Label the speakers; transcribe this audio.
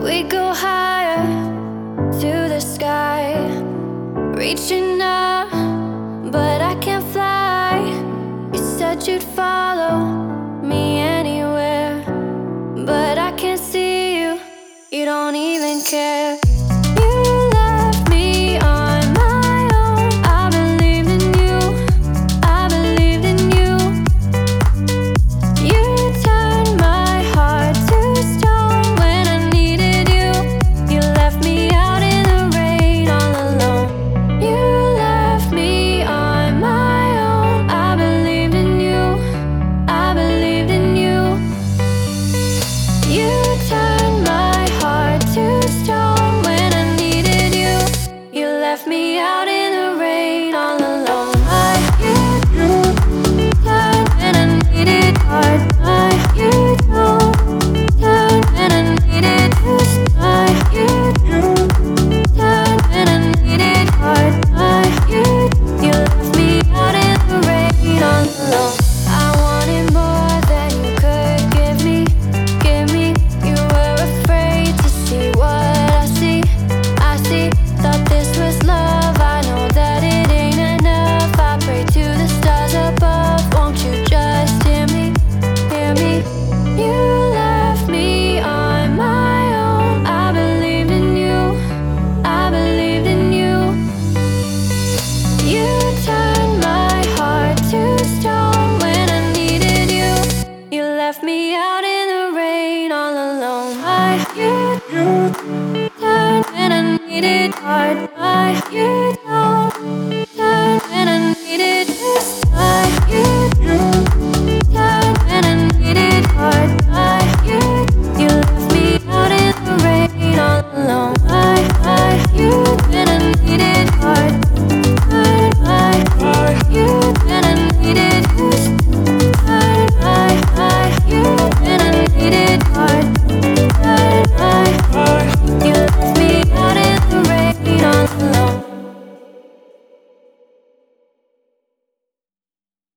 Speaker 1: We go higher to the sky, reaching up, but I can't fly. You said you'd follow me anywhere, but I can't see you. You don't even care. You left me on my own. I believed in you. I believed in you. You turned my heart to stone when I needed you. You left me out in the rain all alone. You left me on my own. I believed in you. I believed in you. You turned my heart to stone when I needed you. You left me out in the rain all alone. You turned when I needed heart. You turned when I needed to start. You turned when I needed heart. You left me out in the rain all alone. I wanted more than you could give me. Give me. You were afraid to see what I see. I see. Thought this was love. I know that it ain't enough. I pray to the stars above. Won't you just hear me? Hear me? You left me on my own. I believed in you. I believed in you. You turned my heart to stone when I needed you. You left me out in the rain all alone. You turned when I needed heart.